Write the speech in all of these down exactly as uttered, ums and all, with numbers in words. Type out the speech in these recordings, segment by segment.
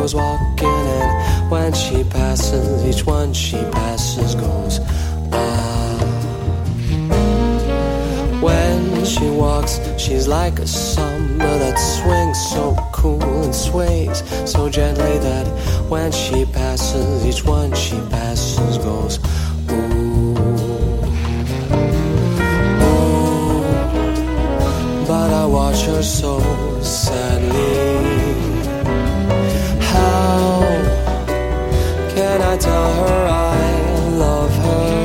goes walking, and when she passes, each one she passes goes ah. When she walks, she's like a samba that swings so cool and sways so gently that when she passes, each one she passes goes ooh. But I watch her so sadly. How can I tell her I love her?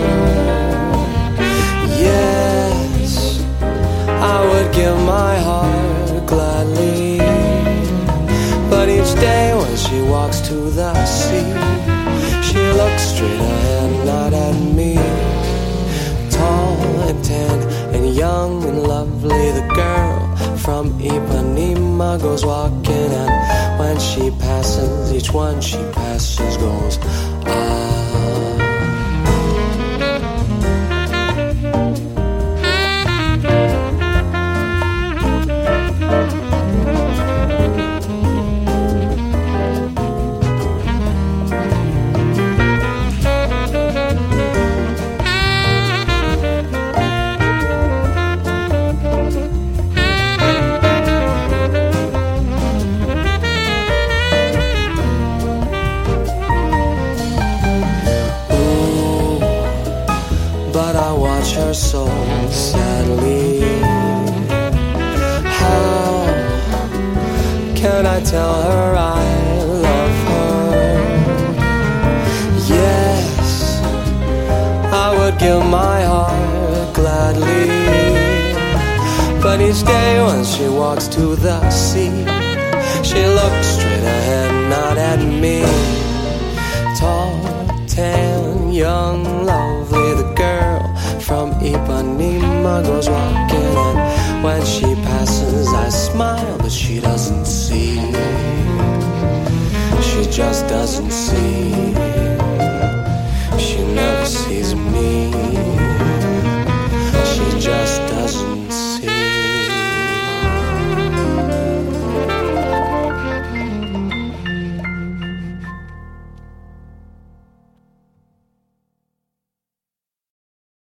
Yes, I would give my heart gladly. But each day when she walks to the sea, she looks straight ahead, not at me. Tall and tan and young and lovely, the girl from Ipanema goes walking, and when she passes, each one she passes goes ah. Her so sadly. How can I tell her I love her? Yes, I would give my heart gladly. But each day when she walks to the sea, she looks straight ahead, not at me. Tall, tan, young, lovely, the girl from Ipanema goes walking, and when she passes I smile, but she doesn't see. She just doesn't see.